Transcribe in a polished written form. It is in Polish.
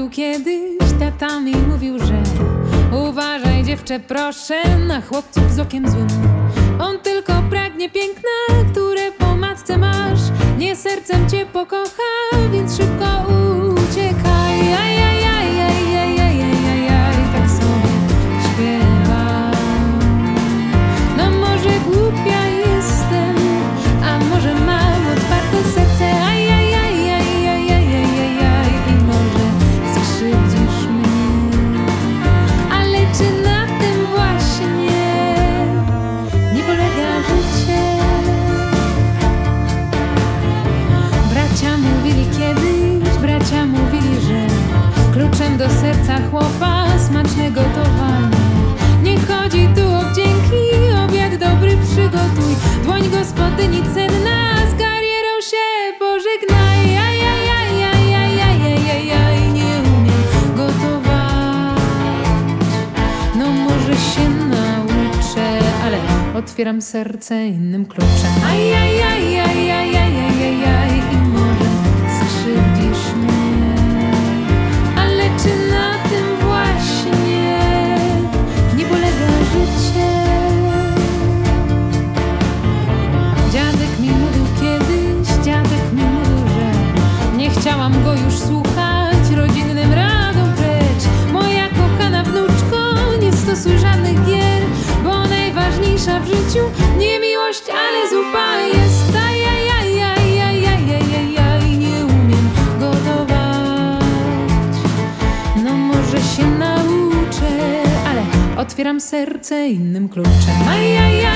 mówił kiedyś, tata mi mówił, że uważaj dziewczę proszę na chłopców z okiem złym. On tylko pragnie piękna, które po matce masz. Nie sercem cię pokocha, więc szybko uciekaj. Tak sobie śpiewam. No może głupia jestem, a może mam otwarte serce. I może skrzywdzisz mnie. Ale czy na tym właśnie nie polega życie? Bracia mówili kiedyś, bracia mówili, że kluczem do serca chłopa smaczne gotowanie. Nie chodzi tu o wdzięki, obiad dobry przygotuj. Dłoń gospodyni cenna, z karierą się pożegnaj. Nie umiem gotować. No może się nauczę, ale otwieram serce innym kluczem. I może skrzywdzisz mnie. Ale czy na tym właśnie nie polega życie? Dziadek mi mówił kiedyś, dziadek mi mówił, że nie chciałam go już słuchać, rodzinnym radom precz. Moja kochana wnuczko, nie stosuj żadnych gier, bo najważniejsza w życiu nie miłość, ale zupa jest. Nie umiem gotować. No może się nauczę, ale otwieram serce innym kluczem.